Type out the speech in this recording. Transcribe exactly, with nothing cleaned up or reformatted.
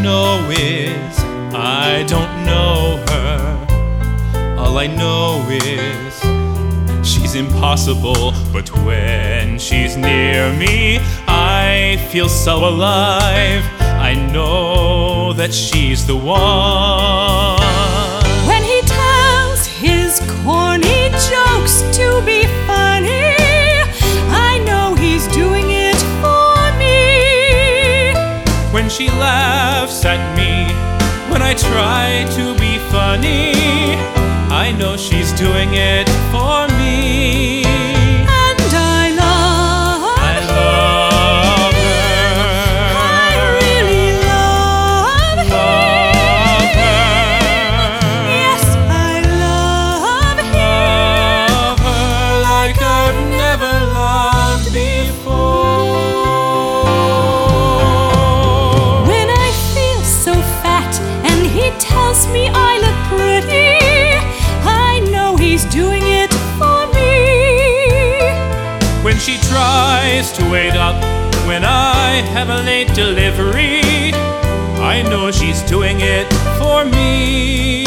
know is I don't know her. All I know is she's impossible, but when she's near me, I feel so alive. I know that she's the one. When he tells his corny jokes to be funny, I know he's doing it for me. When she laughs at me, when I try to be funny, I know she's doing it for me. And I love I love her. I really love Love him. her. Yes, I love him. Love her like I've never loved before. When I feel so fat and he tells me I look pretty, I know he's doing it for me. When she tries to wait up when I have a late delivery, I know she's doing it for me.